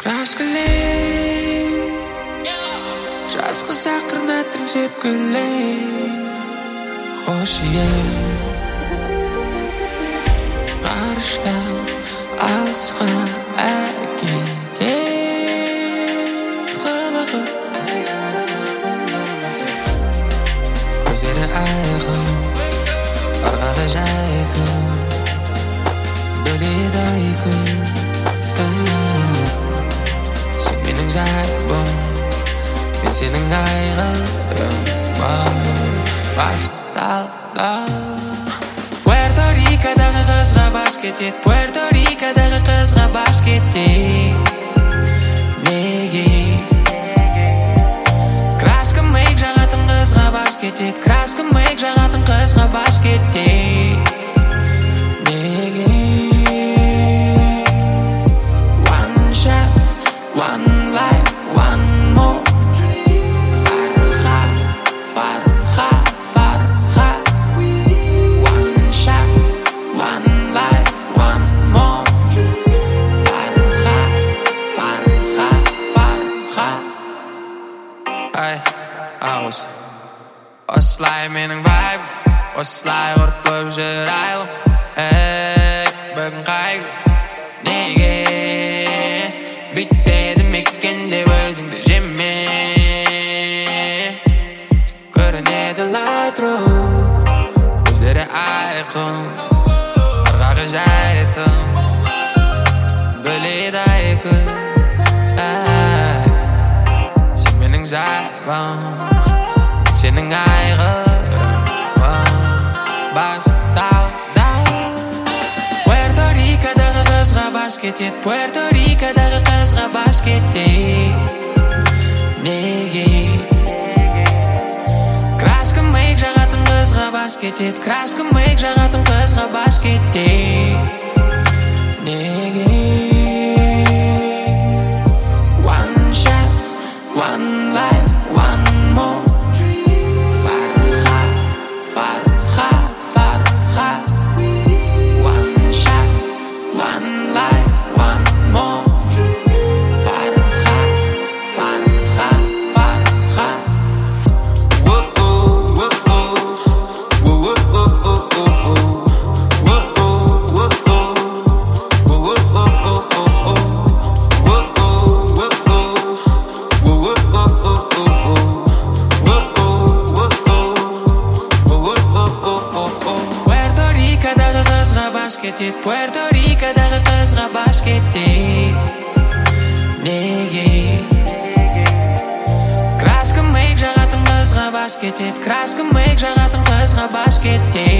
Краскілей жазғы сақырнаттың сепкілей Хош ел ғарыштан алысқа әкетет қылығы Көздері айқын арғағы жайқын біледі айқын Сен менің зайбым мен сенің айғырым Басталды Puerto Rico'дағы қызға бас кетет Puerto Rico'дағы қызға бас кетет Неге Краска мейк жағатын қызға бас кетет Краска мейк жағатын қызға бас кетет Неге One shot, one life, one more Осылай менің вайб Осылай ұртып жүр айлым Бүгін қайғы Неге Бүйтпедім екен деп өзіңді жеме Көрінеді лайтру Көздері айқын Арғағы жайытын Біледі айқын Сен менің зайбым Сенің айғырым Басталды Puerto Rico'дағы қызға бас кетет Puerto Rico'дағы қызға бас кетет Неге Краска мейк жағатын қызға бас кетет Краска мейк жағатын қызға бас кетет Неге One shot, one life, one more Puerto Rico'дағы қызға бас кетет Неге Краска мейк жағатын қызға бас кетет Краска мейк жағатын қызға бас кетет